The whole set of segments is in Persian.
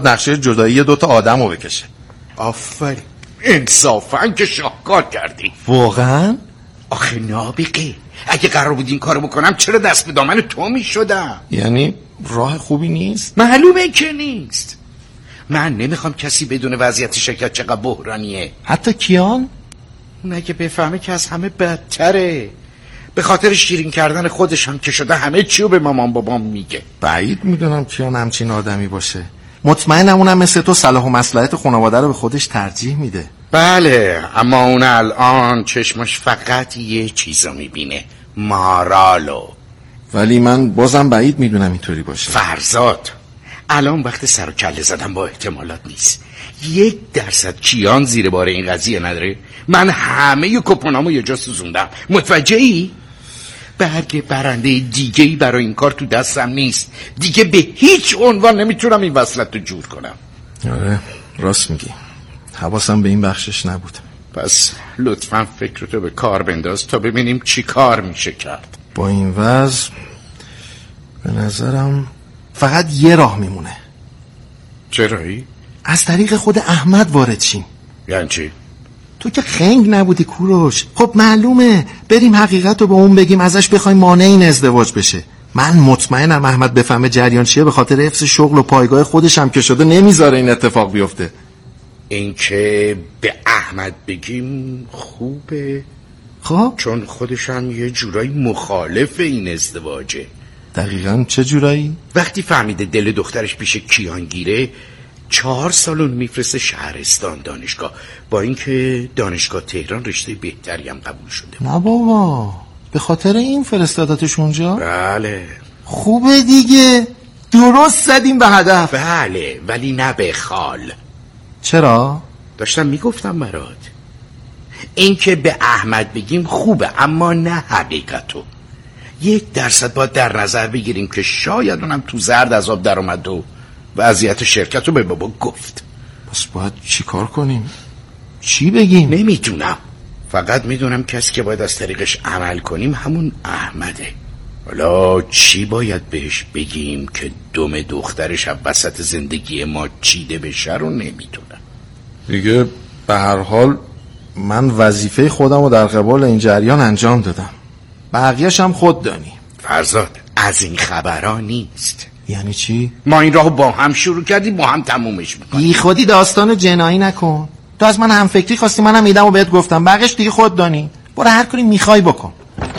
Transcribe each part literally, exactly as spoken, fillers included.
نقشه جدایی دوتا آدم رو بکشه. آفرین، انصافاً که شاهکار کردی. واقعا؟ آخه نابغه، اگه قرار بود این کارو بکنم چرا دست به دامن تو می شدم؟ یعنی راه خوبی نیست؟ معلومه که نیست. من نمیخوام کسی بدون وضعیت شرکت چقدر بحرانیه. حتی کیان؟ اون اگه بفهمه که از همه بدتره. به خاطر شیرین کردن خودش هم که شده همه چیو به مامان بابام میگه. بعید میدونم کیان همچین آدمی باشه. مطمئنم اونم مثل تو صلاح و مصلحت خانواده رو به خودش ترجیح میده. بله، اما اون الان چشمش فقط یه چیزو میبینه، مارالو. ولی من بازم بعید میدونم اینطوری باشه. فرزاد، الان وقت سر و کله زدن با احتمالات نیست. یک درصد کیان زیر بار این قضیه نداره. من همه کپونامو یه جا سوزوندم، متوجهی؟ برگ برنده دیگه‌ای برای این کار تو دستم نیست. دیگه به هیچ عنوان نمیتونم این وصلت رو جور کنم. آره راست میگی، حواسم به این بخشش نبود. پس لطفاً فکرتو به کار بنداز تا ببینیم چی کار میشه کرد. با این وضع به نظرم فقط یه راه میمونه. چرایی؟ از طریق خود احمد وارد شیم. یعنی چی؟ تو که خنگ نبودی کوروش. خب معلومه، بریم حقیقت رو به اون بگیم، ازش بخوایم مانع این ازدواج بشه. من مطمئنم احمد بفهمه جریان چیه، به خاطر حفظ شغل و پایگاه خودش هم که شده نمیذاره این اتفاق بیفته. این که به احمد بگیم خوبه، خب چون خودش هم یه جورایی مخالف این ازدواجه. دقیقاً چه جورایی؟ وقتی فهمیده دل دخترش پیش کیان گیره، چهار سالون میفرسته شهرستان دانشگاه، با اینکه دانشگاه تهران رشته بهتری هم قبول شده. نه بابا، به خاطر این فرستادتش اونجا؟ بله. خوبه دیگه، درست زدیم به هدف. بله، ولی نه به خال. چرا؟ داشتم میگفتم برات، این که به احمد بگیم خوبه اما نه حقیقتو. یک درصد باید در نظر بگیریم که شاید اونم تو زرد از آب در اومد و وضعیت شرکت رو به بابا گفت. پس باید چی کار کنیم؟ چی بگیم؟ نمیدونم، فقط میدونم کسی که باید از طریقش عمل کنیم همون احمده. حالا چی باید بهش بگیم که دم دخترش از وسط زندگی ما چیده بشه رو نمیدونم. دیگه به هر حال من وظیفه خودم رو در قبال این جریان انجام دادم، بقیه‌ش هم خود دانی. فرزاد، از این خبرها نیست. یعنی چی؟ ما این راهو با هم شروع کردیم، با هم تمومش میکنیم. بی خودی داستانو جنایی نکن. تو از من هم فکری خواستی، منم ایدمو بهت گفتم، بقیه‌اش دیگه خود دانی. برو هر کاری میخوای بکن.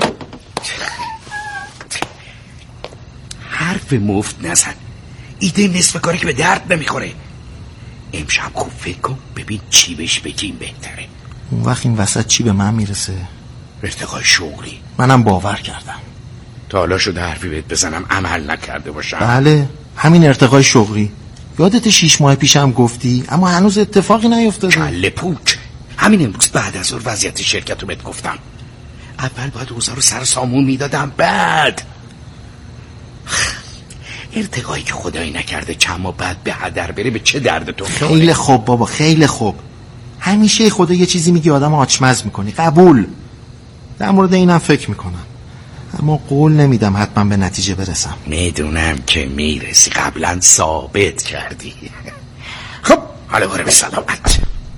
حرف مفت نزن، ایده نصف کاری که به درد نمیخوره. امشب خوب فکر کن ببین چی بهش بگیم بهتره. اون وقت این وسط چی به من میرسه؟ ارتقای شغلی. منم باور کردم. تا حالا شده حرفی بهت بزنم عمل نکرده باشم؟ بله، همین ارتقای شغلی. یادت شیش ماه پیشم گفتی اما هنوز اتفاقی نیفتاده. کله پوک، همین امروز بعد از اون وضعیت شرکت رو بهت گفتم. اول باید اوضاع رو سر سامون میدادم، بعد ارتقایی که خدایی نکرده چند ماه بعد به هدر بره به چه دردتون؟ خیلی خوب بابا، خیلی خوب. همیشه خدا یه چیزی میگی آدم آچمز میکنی. قبول، در مورد اینم فکر میکنم، اما قول نمیدم حتما به نتیجه برسم. میدونم که میرسی، قبلا ثابت کردی. خب حالا برو به سلامت.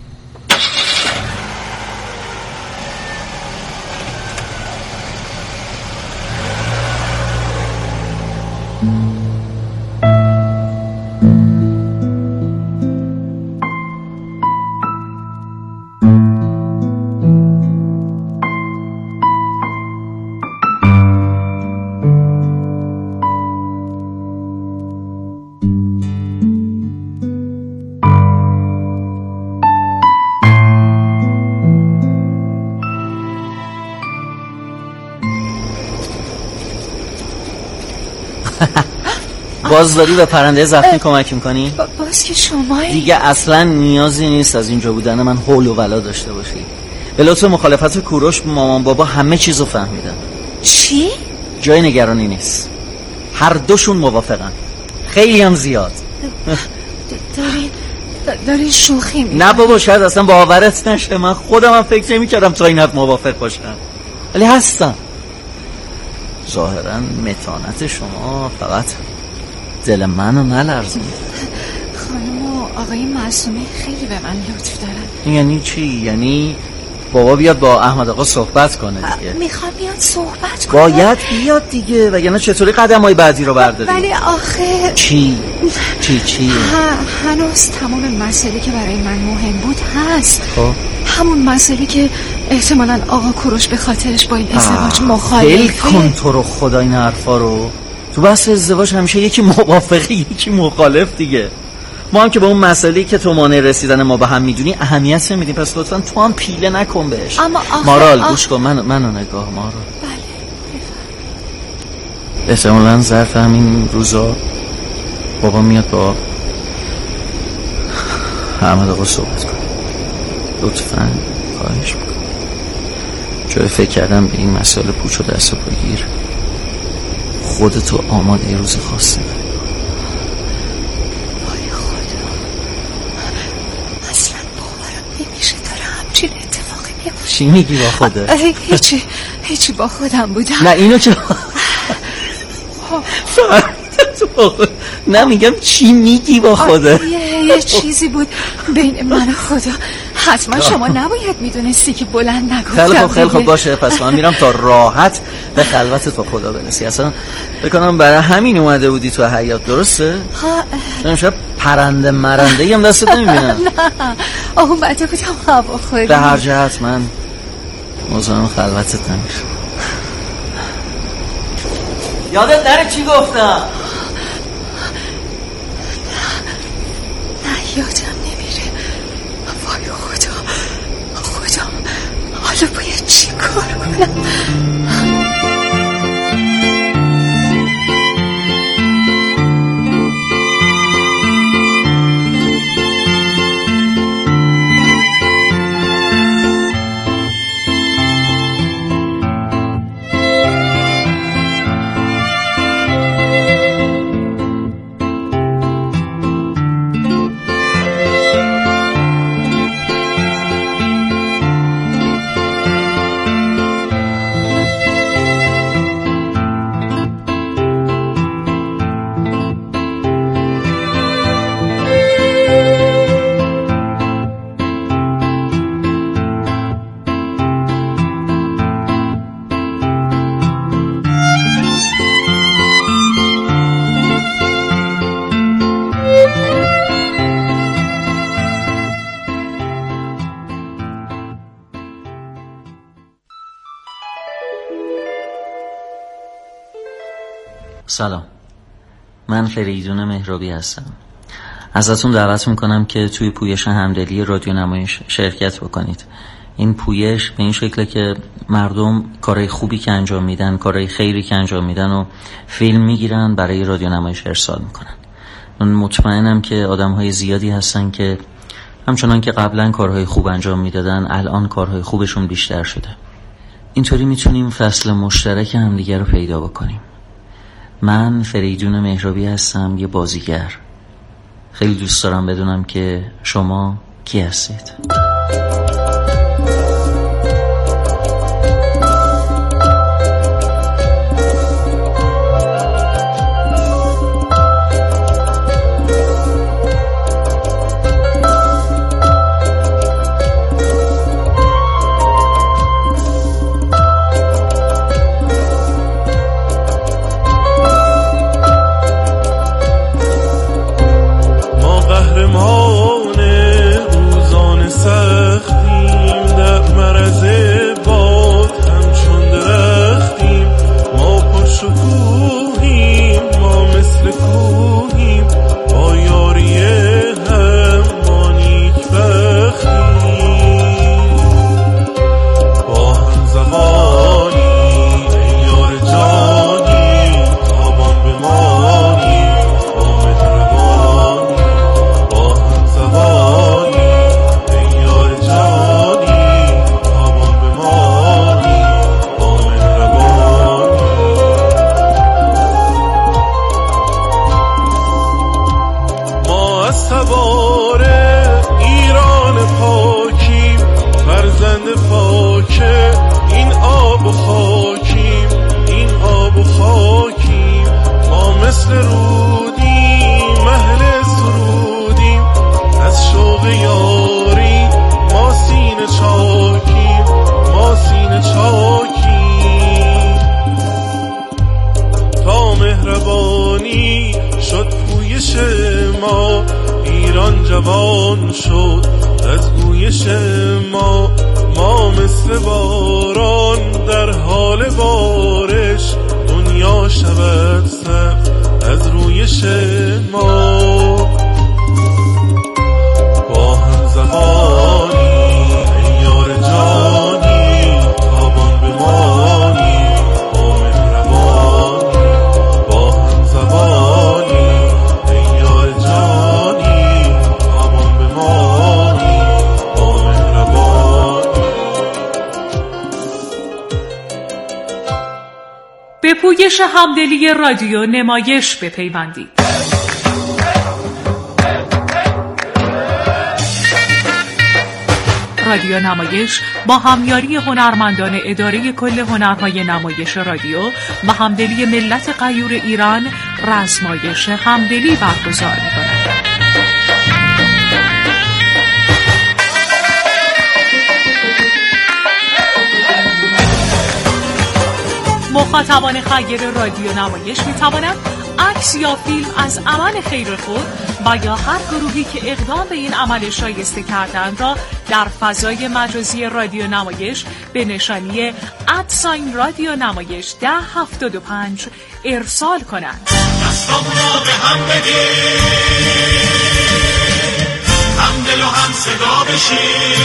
باز داری به پرنده زخمی کمک میکنی؟ با باز که شمایی دیگه اصلا نیازی نیست از اینجا بودن من حول و ولا داشته باشی. به لطف مخالفت کوروش مامان بابا همه چیزو فهمیدن. چی؟ جای نگرانی نیست، هر دوشون موافقن، خیلی هم زیاد. داری داری شوخی میکنی؟ نه بابا، شاید اصلا باورت نشه، من خودم هم فکر نمی‌کردم تا این حد موافق باشن، ولی هستم. ظاهرا متانت شما فقط دل منو نلرزون. خانم آقای معصومی خیلی به من لطف دارن. یعنی چی؟ یعنی بابا بیاد با احمد آقا صحبت کنه دیگه؟ میخوام بیاد صحبت کنه. باید بیاد دیگه، وگرنه چطوری قدم های بعدی رو برداری؟ ولی آخه چی؟ چی چی؟ ها هنوز تمام مسئله که برای من مهم بود هست. خب همون مسئله که احتمالاً آقا کوروش به خاطرش با این ازدواج مخالفه. دل کن تو رو خدا این حرفا رو. تو بحث ازدواج همیشه یکی موافقه یکی مخالف دیگه. ما هم که به اون مسئله‌ای که تو مانع رسیدن ما به هم میدونی اهمیت نمیدیم، پس لطفاً تو هم پیله نکن بهش. اما آخه مارال آخ... گوش کن، من منو نگاه مارال. بله. احتمالاً ظرف همین روزا بابا میاد با احمد آقا صحبت کنه. لطفاً خواهش میکنم. جای فکر کردم به این مسئله پوچ و دست و پاگیر خودتو آماده یه روز خاصی داری. وای خدا، اصلا باورم نمیشه داره همچین اتفاقی میفته. چی میگی با خودت؟ هیچی هیچی با خودم بودم. نه اینو چرا نه میگم چی میگی با خودت؟ یه, یه چیزی بود بین من و خدا. حتما شما نباید میدونستی که بلند نگفتم. خیلی خوب خیلی خوب باشه، پس من میرم تا راحت به خلوتت با خدا برسی. اصلا بکنم برای همین اومده بودی تو حیاط، درسته؟ ها امشب پرنده مرنده هم دستت نمیبینم. نه اومده بودم هوا خوری. به هر جهت من مزاحم خلوتت نمیشم. یادت نره چی گفتم؟ نه یادم نمیره. وای خدا خدا، حالا باید چی کار کنم؟ سلام، من فریدون مهرابی هستم. ازتون دعوت میکنم که توی پویش همدلی رادیو نمایش شرکت بکنید. این پویش به این شکله که مردم کارهای خوبی که انجام میدن، کارهای خیری که انجام میدن و فیلم میگیرن برای رادیو نمایش ارسال میکنن. من مطمئنم که آدمهای زیادی هستن که همچنان که قبلا کارهای خوب انجام میدادن الان کارهای خوبشون بیشتر شده. اینطوری میتونیم فصل مشترک همدیگه رو پیدا بکنیم. من فریدون مهرابی هستم، یه بازیگر. خیلی دوست دارم بدونم که شما کی هستید. ایران جوان شد از گویش ما، ما مثل باران در حال بارش، دنیا شود سبز از رویش ما. با هم زبانی ای یار جانی، تابان بمانی با مهربانی. با هم زبانی ای یار جانی، تابان بمانی با مهربانی. به پویش همدلی رادیو نمایش بپیوندید. رادیو نمایش با همیاری هنرمندان اداره کل هنرهای نمایش رادیو و همدلی ملت غیور ایران رزمایش همدلی برگزار می‌کند. مخاطبان خیر رادیو نمایش می‌توانند عکس یا فیلم از عمل خیر خود و یا هر گروهی که اقدام به این عمل شایسته کردند را در فضای مجازی رادیو نمایش به نشانی ادساین رادیو نمایش ده هفتاد و پنج ارسال کنند. دستامون را به هم بدیم، هم دل و هم صدا بشیم،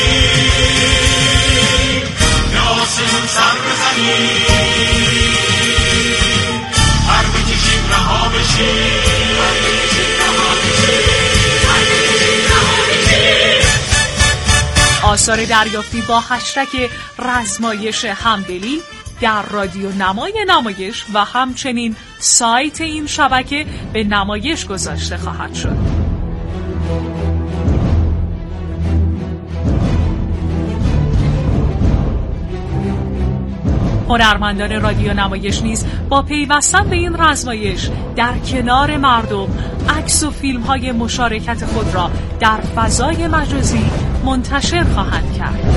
به آسمون سر بزنیم، هر بکشیم رها بشیم. آثار دریافتی با هشتگ رزمایش همدلی در رادیو نمای نمایش و همچنین سایت این شبکه به نمایش گذاشته خواهد شد. هنرمندان رادیو نمایش نیز با پیوستن به این رزمایش در کنار مردم عکس و فیلم های مشارکت خود را در فضای مجازی منتشر خواهند کرد.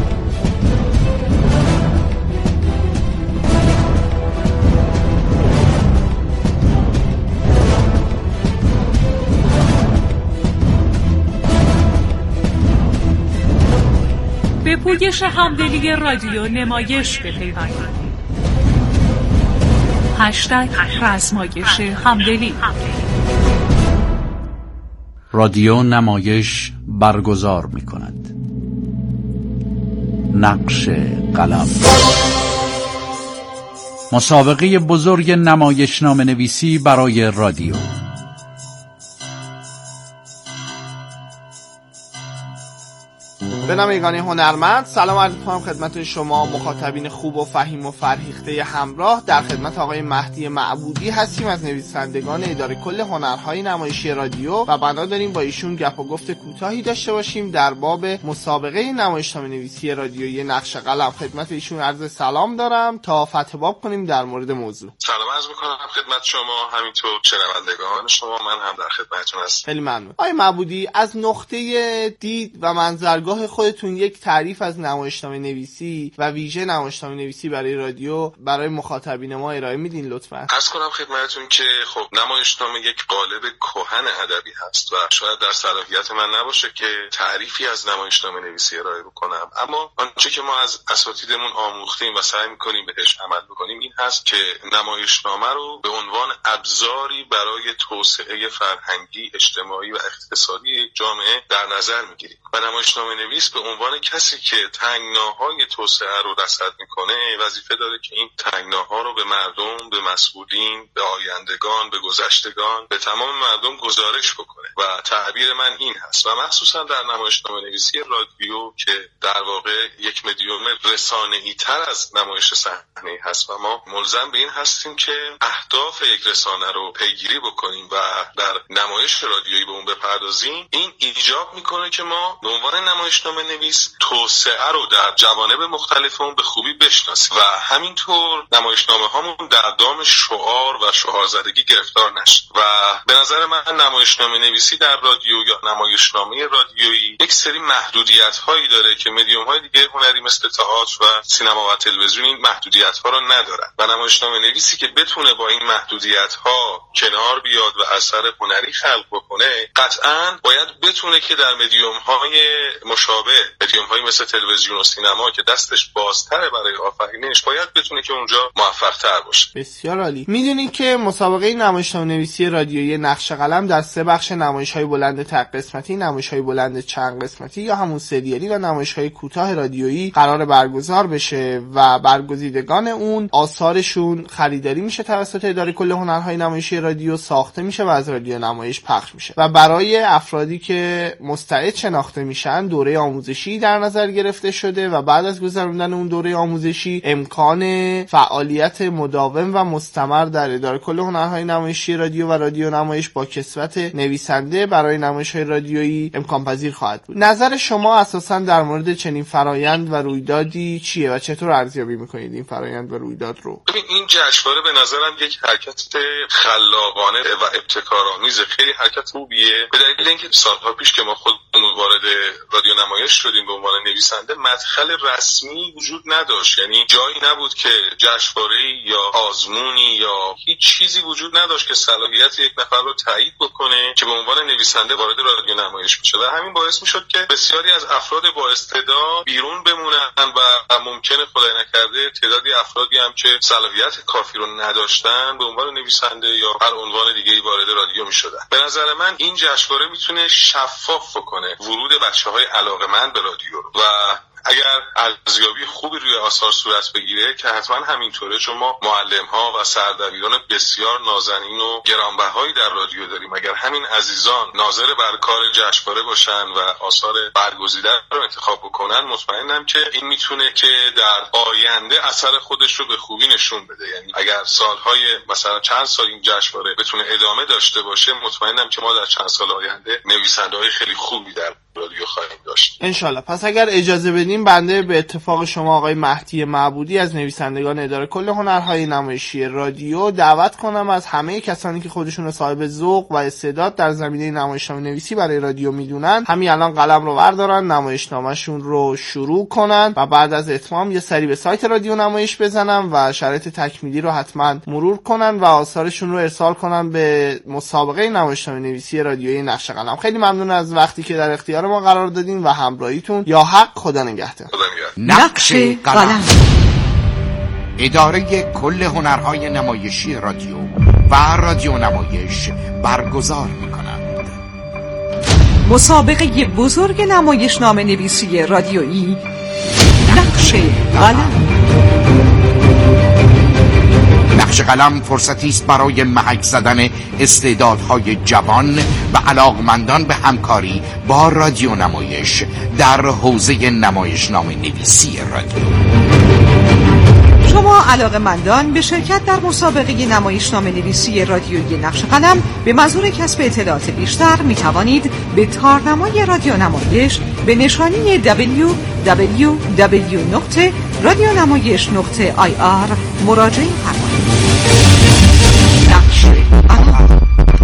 به پویش همدلی رادیو نمایش بپیوندید. هشتگ رزمایش همدلی. رادیو نمایش برگزار می کند. نقش قلم. مسابقه بزرگ نمایشنامه نویسی برای رادیو. به نام یگانه هنرمند سلام عرض می‌کنم خدمت شما مخاطبین خوب و فهیم و فرهیخته همراه. در خدمت آقای مهدی معبودی هستیم از نویسندگان اداره کل هنرهای نمایشی رادیو و بنا داریم با ایشون گپ و گفت کوتاهی داشته باشیم در باب مسابقه نمایشنامه نویسی رادیویی نقش قلم. خدمت ایشون عرض سلام دارم تا فتح باب کنیم در مورد موضوع. سلام عرض می‌کنم خدمت شما، همینطور شنوندگان شما، من هم در خدمتتون هستم. خیلی ممنون. آقای معبودی، از نقطه دید و منظرگاه خودتون یک تعریف از نمایشنامه نویسی و ویژه نمایشنامه نویسی برای رادیو برای مخاطبین ما ارائه میدین لطفاً؟ عرض کنم خدمتتون که خب نمایشنامه یک قالب کهن ادبی هست و شاید در صلاحیت من نباشه که تعریفی از نمایشنامه نویسی ارائه بکنم، اما آنچه که ما از اساتیدمون آموختیم و سعی می‌کنیم بهش عمل بکنیم این هست که نمایشنامه رو به عنوان ابزاری برای توسعه فرهنگی، اجتماعی و اقتصادی جامعه در نظر می‌گیریم و نمایشنامه نویس به عنوان کسی که تنگناهای توسعه رو رصد میکنه وظیفه داره که این تنگناها رو به مردم، به مسئولین، به آیندگان، به گذشتگان، به تمام مردم گزارش بکنه و تعبیر من این هست و مخصوصا در نمایشنامه نویسی رادیو که در واقع یک مدیوم رسانه‌ای تر از نمایش صحنه‌ای هست و ما ملزم به این هستیم که اهداف یک رسانه رو پیگیری بکنیم و در نمایش رادیویی به اون بپردازیم. این ایجاب میکنه که ما به عنوان نمایشنامه نویس توسعه رو در جوانب مختلفمون به خوبی بشناسیم و همینطور نمایشنامه هامون در دام شعار و شعارزدگی گرفتار نشه و به نظر من نمایشنامه نویسی در رادیو یا نمایشنامه رادیویی یک سری محدودیت هایی داره که مدیوم های دیگه هنری مثل تئاتر و سینما و تلویزیون این محدودیت ها رو ندارن و نمایشنامه نویسی که بتونه با این محدودیت ها کنار بیاد و اثر هنری خلق بکنه میکنه، قطعاً باید بتونه که در مدیوم های مشابه، مدیوم های مثل تلویزیون و سینما که دستش بازتره برای آفرینش، باید بتونه که اونجا موفق تر باشه. بسیار عالی. میدونید که مسابقه نمایشنامه‌نویسی رادیویی نقش قلم در سه بخش نمایش‌های بلند تک قسمتی، نمایش‌های بلند چند قسمتی یا همون سریالی و نمایش‌های کوتاه رادیویی قرار برگزار بشه و برگزیدگان اون آثارشون خریداری میشه توسط اداره کل هنرهای نمایشی رادیو، ساخته میشه و از رادیو نمایش پخش میشه و برای افرادی که مستعد شناخته میشن دوره آموزشی در نظر گرفته شده و بعد از گذراندن اون دوره آموزشی امکان فعالیت مداوم و مستمر در اداره کل هنرهای نمایشی رادیو و رادیو نمایش با کسوت نویسنده برای نمایش‌های رادیویی امکان پذیر خواهد بود. نظر شما اساساً در مورد چنین فرایند و رویدادی چیه و چطور ارزیابی میکنید این فرایند و رویداد رو؟ ببین این جشنواره به نظرم یک حرکت خلاقانه و ابتکارآمیز، خیلی حرکت خوبیه، به دلیل اینکه سالها پیش که ما خودمون وارد رادیو نمایش شدیم به عنوان نویسنده مدخل رسمی وجود نداشت، یعنی جایی نبود که جشنواره یا آزمونی یا هیچ چیزی وجود نداشت که صلاحیت یک نفر رو تایید بکنه که به عنوان نویسنده وارد رادیو نمایش بشه و همین باعث میشد که بسیاری از افراد با استعداد بیرون بمونن و ممکنه خدای نکرده تعدادی افرادی هم که صلاحیت کافی رو نداشتن به عنوان نویسنده یا هر عنوان دیگه‌ای وارد رادیو میشدن. به نظر من این جشنواره میتونه شفاف بکنه ورود بچه‌های علاقه‌مند به رادیو و اگر ارزیابی خوبی روی آثار صورت بگیره که حتما همینطوره، چون ما معلم‌ها و سردبیران بسیار نازنین و گرانبهایی در رادیو داریم، اگر همین عزیزان ناظر بر کار جشنواره باشن و آثار برگزیده رو انتخاب بکنن، مطمئنم که این میتونه که در آینده اثر خودش رو به خوبی نشون بده. یعنی اگر سالهای مثلا چند سال این جشنواره بتونه ادامه داشته باشه، مطمئنم که ما در چند سال آینده نویسنده‌های خیلی خوبی در رادیو خواهیم داشت انشالله. پس اگر اجازه بدین بنده به اتفاق شما آقای مهدی معبودی از نویسندگان اداره کل هنرهای نمایشی رادیو دعوت کنم از همه کسانی که خودشون رو صاحب ذوق و استعداد در زمینه نمایشنامه نویسی برای رادیو میدونن همین الان قلم رو بردارن، نمایشنامه‌شون رو شروع کنن و بعد از اتمام یه سری به سایت رادیو نمایش بزنن و شرایط تکمیلی رو حتما مرور کنن و آثارشون رو ارسال کنن به مسابقه نمایشنامه نویسی رادیویی نقش قلم. خیلی ممنون از وقتی که در اختیار ما قرار دادین و همراهیتون. یا حق. خدا نگهدار. نقش قلم، اداره کل هنرهای نمایشی رادیو و رادیو نمایش برگزار می‌کند. مسابقه بزرگ نمایشنامه نویسی رادیویی نقش قلم. نقش قلم فرصتی است برای محک زدن استعدادهای جوان و علاقمندان به همکاری با رادیو نمایش در حوزه نمایشنامه نویسی رادیو. شما علاقه‌مندان به شرکت در مسابقه نمایشنامه نویسی رادیویی نقش قلم به منظور کسب اطلاعات بیشتر می توانید به تارنمای رادیو نمایش به نشانی دبلیو دبلیو دبلیو نقطه رادیو نمایش نقطه آی آر مراجعه فرمایید. نقش قلم.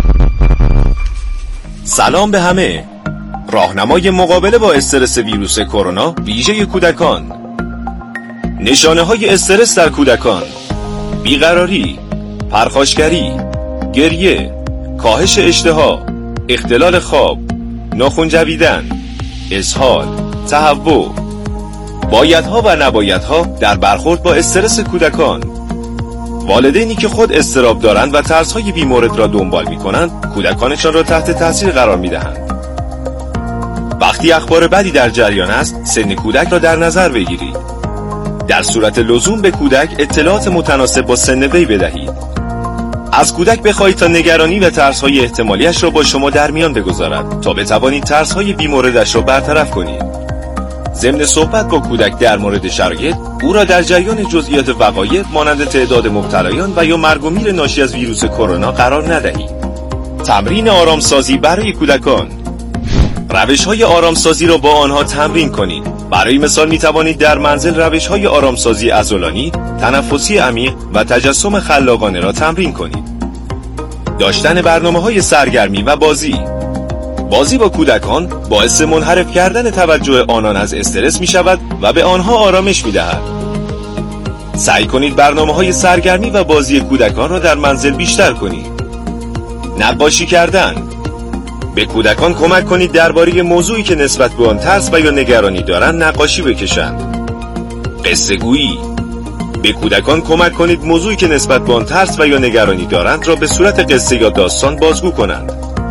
سلام به همه. راهنمای مقابله با استرس ویروس کرونا ویژه کودکان. نشانه های استرس در کودکان: بیقراری، پرخاشگری، گریه، کاهش اشتها، اختلال خواب، ناخن جویدن، اسهال، تهوع. بایدها و نبایدها در برخورد با استرس کودکان. والدینی که خود اضطراب دارند و ترس‌های بیمورد را دنبال می‌کنند، کودکانشان را تحت تاثیر قرار می‌دهند. وقتی اخبار بدی در جریان است، سن کودک را در نظر بگیرید. در صورت لزوم به کودک اطلاعات متناسب با سن وی بدهید. از کودک بخواهید تا نگرانی و ترس‌های احتمالیش را با شما در میان بگذارد تا بتوانید ترس‌های بیموردش را برطرف کنید. ضمن صحبت با کودک در مورد شرایط، او را در جریان جزئیات وقایع مانند تعداد مبتلایان و یا مرگ و میر ناشی از ویروس کرونا قرار ندهید. تمرین آرامسازی برای کودکان. روش‌های آرامسازی را با آنها تمرین کنید. برای مثال می توانید در منزل روش‌های آرامسازی عضلانی، تنفسی عمیق و تجسم خلاقانه را تمرین کنید. داشتن برنامه‌های سرگرمی و بازی. بازی با کودکان باعث منحرف کردن توجه آنان از استرس می شود و به آنها آرامش می دهد. سعی کنید برنامه‌های سرگرمی و بازی کودکان را در منزل بیشتر کنید. نقاشی کردن. به کودکان کمک کنید درباره موضوعی که نسبت به آن ترس و یا نگرانی دارند نقاشی بکشند. قصه گویی: به کودکان کمک کنید موضوعی که نسبت به آن ترس و یا نگرانی دارند را به صورت قصه یا داستان بازگو کنند.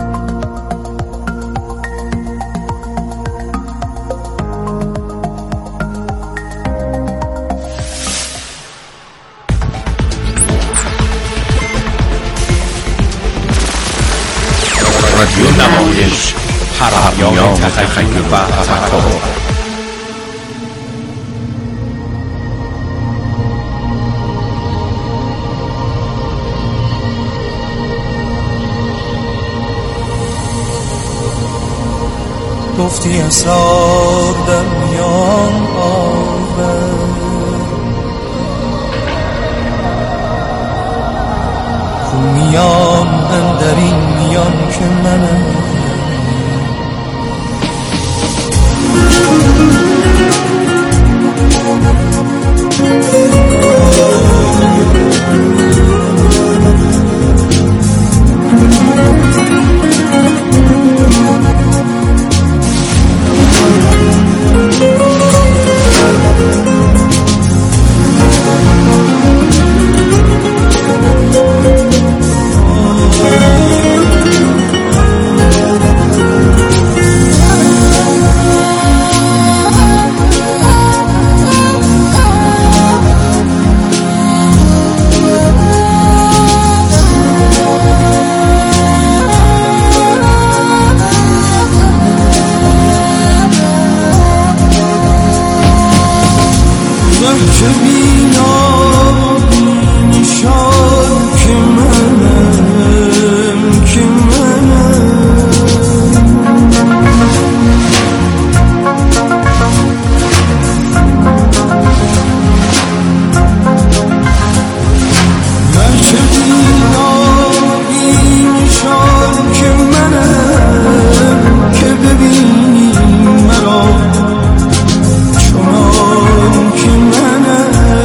رادیو نمایش، پرهمیان تخیل و تفکر. گفتی اسرار در میان آور، خون میان اندرین میان که منم. چنان که منم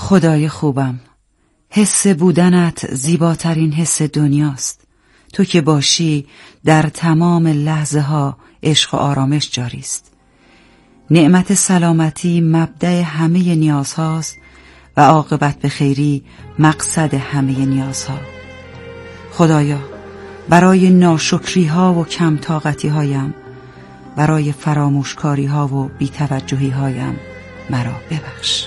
خدای خوبم، حس بودنت زیباترین حس دنیاست. تو که باشی در تمام لحظه ها عشق و آرامش جاری است. نعمت سلامتی مبدأ همه نیازهاست و عاقبت به خیری مقصد همه نیازها. خدایا برای ناشکری ها و کم طاقتی هایم، برای فراموشکاری ها و بی‌توجهی هایم مرا ببخش.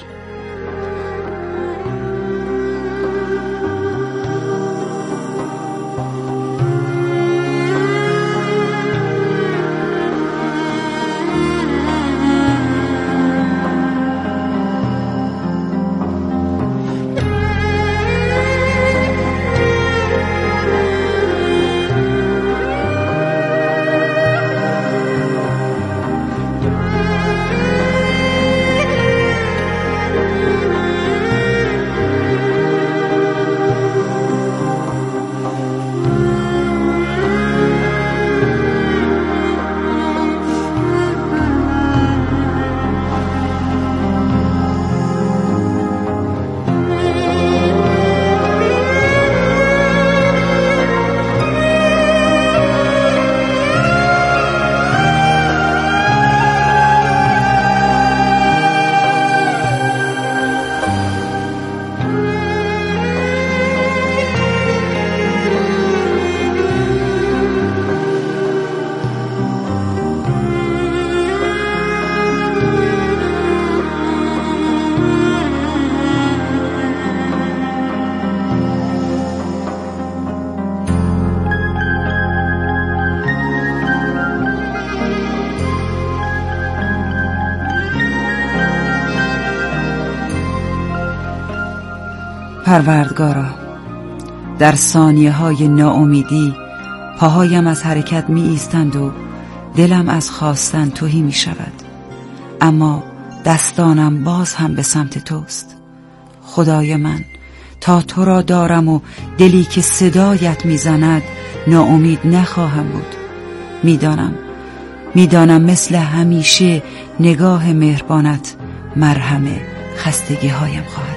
پروردگارا، در ثانیه های ناامیدی پاهایم از حرکت می ایستند و دلم از خواستن تهی می شود، اما دستانم باز هم به سمت توست. خدای من، تا تو را دارم و دلی که صدایت می زند ناامید نخواهم بود. می دانم می دانم مثل همیشه نگاه مهربانت مرهم خستگی هایم خواهد.